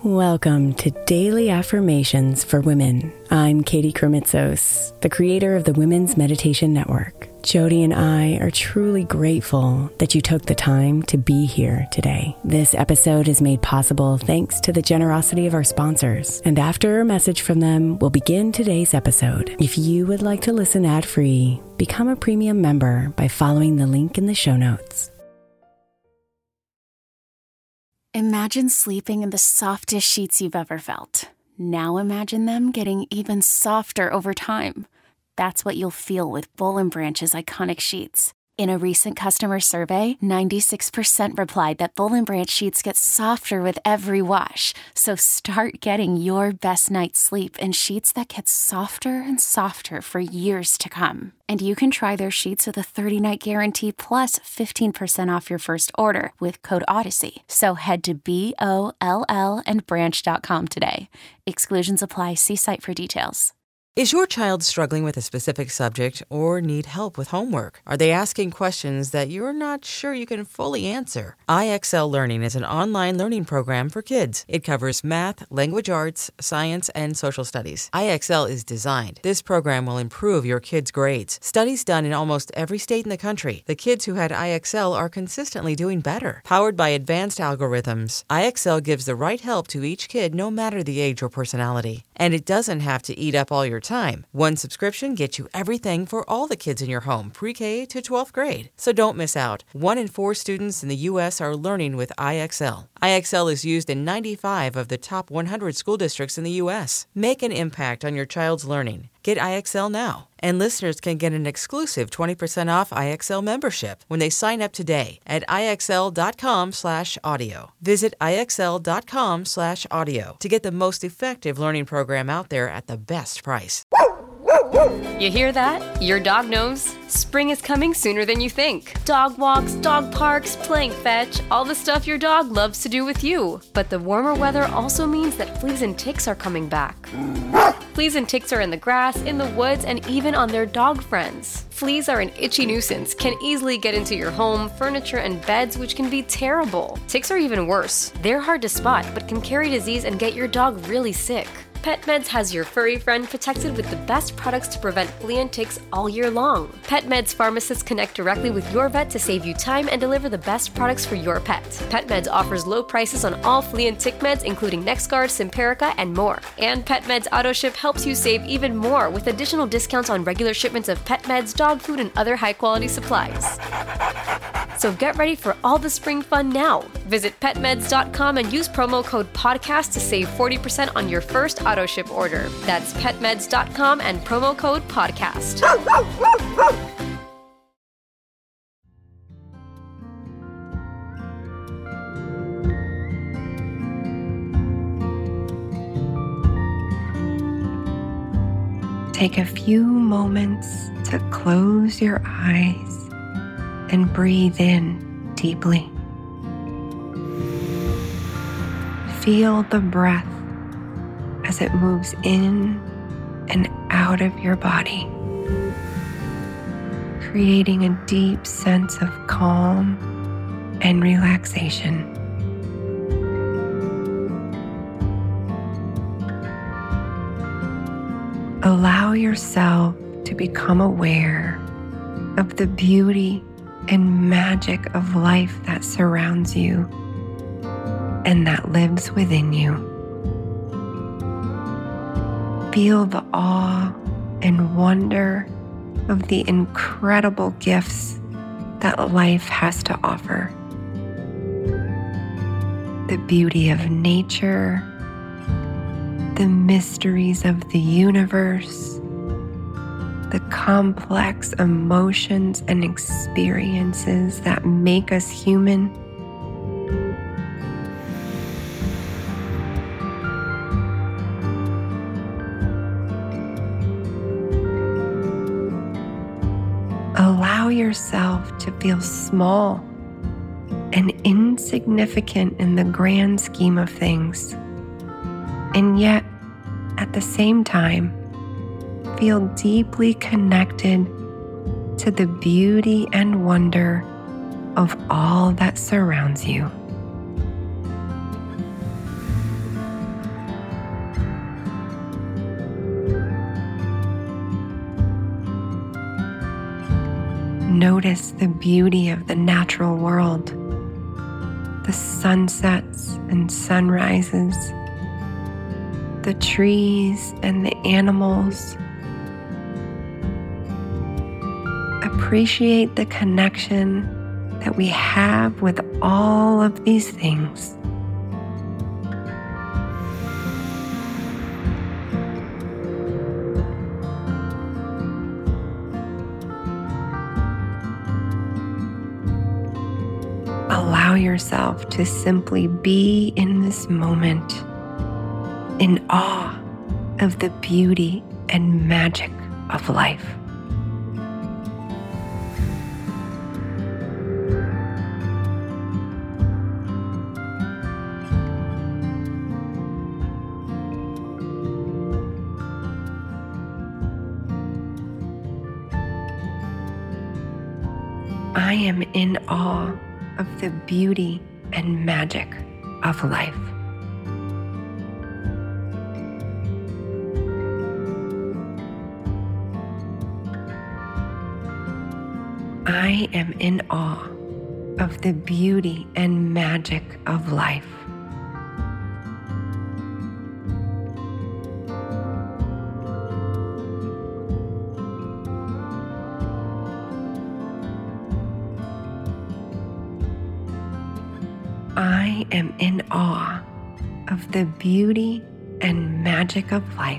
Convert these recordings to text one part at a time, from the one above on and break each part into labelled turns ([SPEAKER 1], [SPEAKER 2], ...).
[SPEAKER 1] Welcome to Daily Affirmations for Women. I'm Katie Kremitzos, the creator of the Women's Meditation Network. Jody and I are truly grateful that you took the time to be here today. This episode is made possible thanks to the generosity of our sponsors. And after a message from them, we'll begin today's episode. If you would like to listen ad-free, become a premium member by following the link in the show notes.
[SPEAKER 2] Imagine sleeping in the softest sheets you've ever felt. Now imagine them getting even softer over time. That's what you'll feel with Boll & Branch's iconic sheets. In a recent customer survey, 96% replied that Boll & Branch sheets get softer with every wash. So start getting your best night's sleep in sheets that get softer and softer for years to come. And you can try their sheets with a 30-night guarantee plus 15% off your first order with code Odyssey. So head to BOLLandbranch.com today. Exclusions apply. See site for details.
[SPEAKER 3] Is your child struggling with a specific subject or need help with homework? Are they asking questions that you're not sure you can fully answer? IXL Learning is an online learning program for kids. It covers math, language arts, science, and social studies. IXL is designed. This program will improve your kids' grades. Studies done in almost every state in the country. The kids who had IXL are consistently doing better. Powered by advanced algorithms, IXL gives the right help to each kid no matter the age or personality. And it doesn't have to eat up all your time. One subscription gets you everything for all the kids in your home, pre-K to 12th grade. So don't miss out. 1 in 4 students in the U.S. are learning with IXL. IXL is used in 95 of the top 100 school districts in the U.S. Make an impact on your child's learning. Get IXL now. And listeners can get an exclusive 20% off IXL membership when they sign up today at IXL.com/audio. Visit IXL.com/audio to get the most effective learning program out there at the best price.
[SPEAKER 4] You hear that? Your dog knows. Spring is coming sooner than you think. Dog walks, dog parks, playing fetch, all the stuff your dog loves to do with you. But the warmer weather also means that fleas and ticks are coming back. Fleas and ticks are in the grass, in the woods, and even on their dog friends. Fleas are an itchy nuisance, can easily get into your home, furniture, and beds, which can be terrible. Ticks are even worse. They're hard to spot, but can carry disease and get your dog really sick. PetMeds has your furry friend protected with the best products to prevent flea and ticks all year long. PetMeds pharmacists connect directly with your vet to save you time and deliver the best products for your pet. PetMeds offers low prices on all flea and tick meds, including NexGard, Simparica, and more. And PetMeds AutoShip helps you save even more with additional discounts on regular shipments of pet meds, dog food, and other high-quality supplies. So get ready for all the spring fun now. Visit PetMeds.com and use promo code PODCAST to save 40% on your first AutoShip order. That's PetMeds.com and promo code PODCAST.
[SPEAKER 5] Take a few moments to close your eyes and breathe in deeply. Feel the breath as it moves in and out of your body, creating a deep sense of calm and relaxation. Allow yourself to become aware of the beauty and magic of life that surrounds you and that lives within you. Feel the awe and wonder of the incredible gifts that life has to offer. The beauty of nature, the mysteries of the universe, the complex emotions and experiences that make us human. Allow yourself to feel small and insignificant in the grand scheme of things, and yet, at the same time, feel deeply connected to the beauty and wonder of all that surrounds you. notice the beauty of the natural world, the sunsets and sunrises, the trees and the animals. Appreciate the connection that we have with all of these things. Allow yourself to simply be in this moment, in awe of the beauty and magic of life. I am in awe of the beauty and magic of life. I am in awe of the beauty and magic of life. I am in awe of the beauty and magic of life.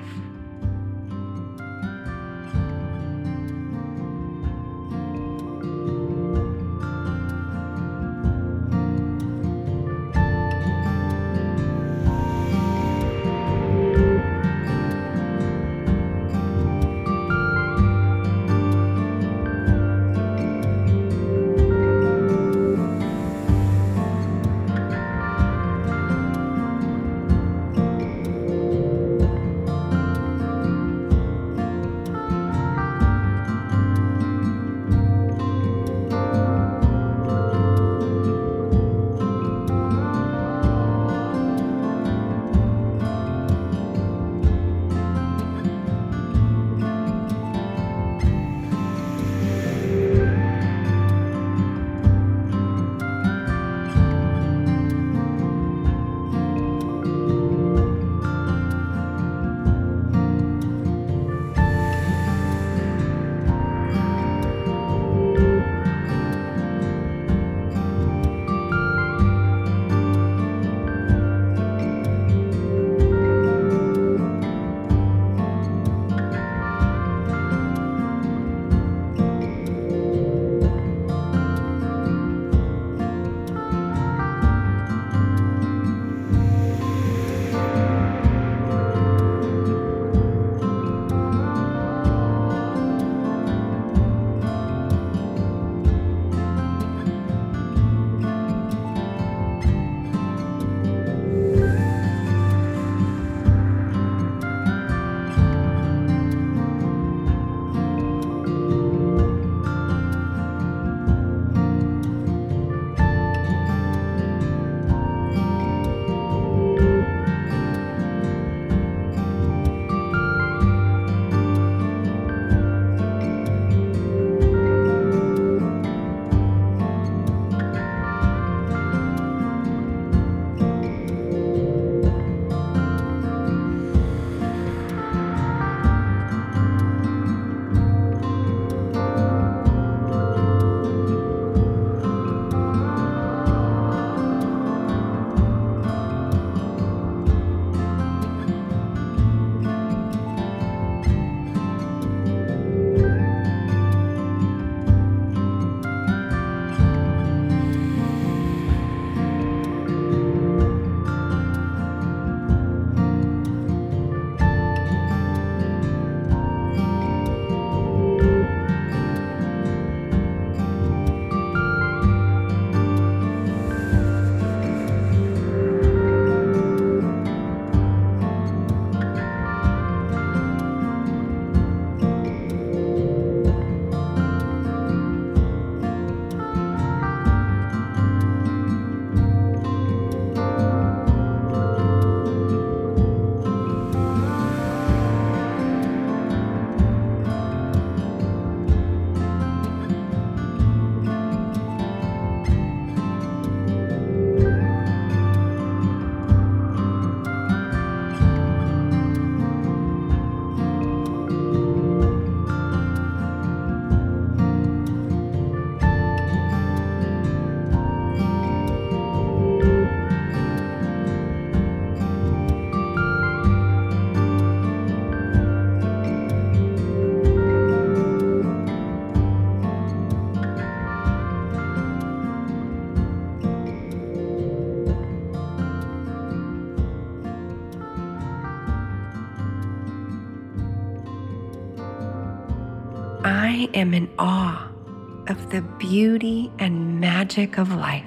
[SPEAKER 5] I am in awe of the beauty and magic of life.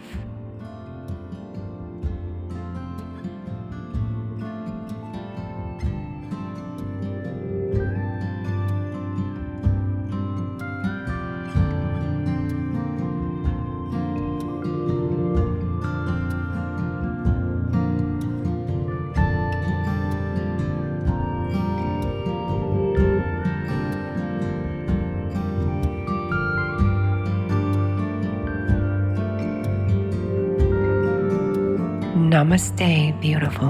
[SPEAKER 5] Namaste, beautiful.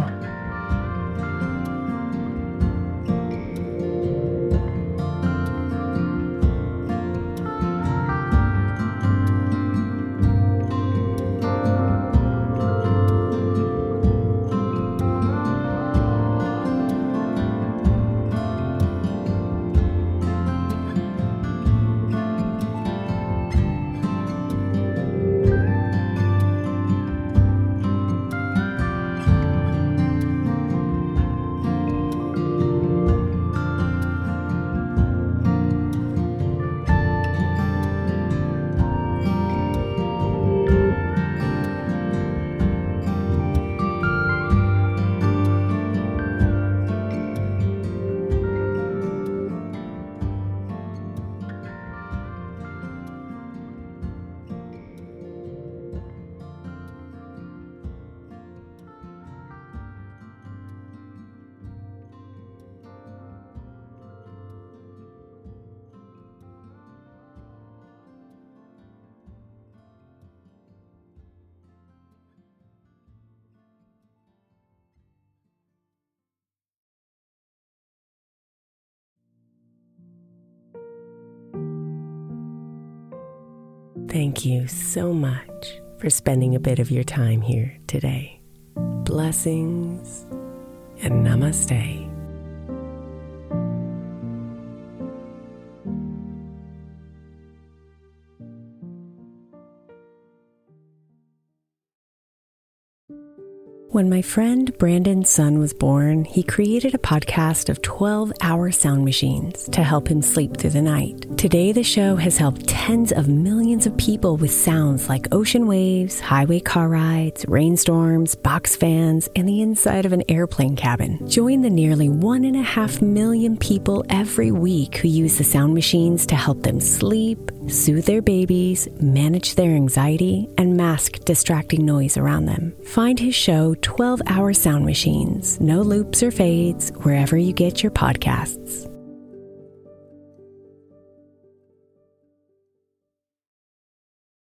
[SPEAKER 1] Thank you so much for spending a bit of your time here today. Blessings and namaste. When my friend Brandon's son was born, he created a podcast of 12-hour sound machines to help him sleep through the night. Today, the show has helped tens of millions of people with sounds like ocean waves, highway car rides, rainstorms, box fans, and the inside of an airplane cabin. Join the nearly 1.5 million people every week who use the sound machines to help them sleep, soothe their babies, manage their anxiety, and mask distracting noise around them. Find his show 12-Hour Sound Machines, no loops or fades, wherever you get your podcasts.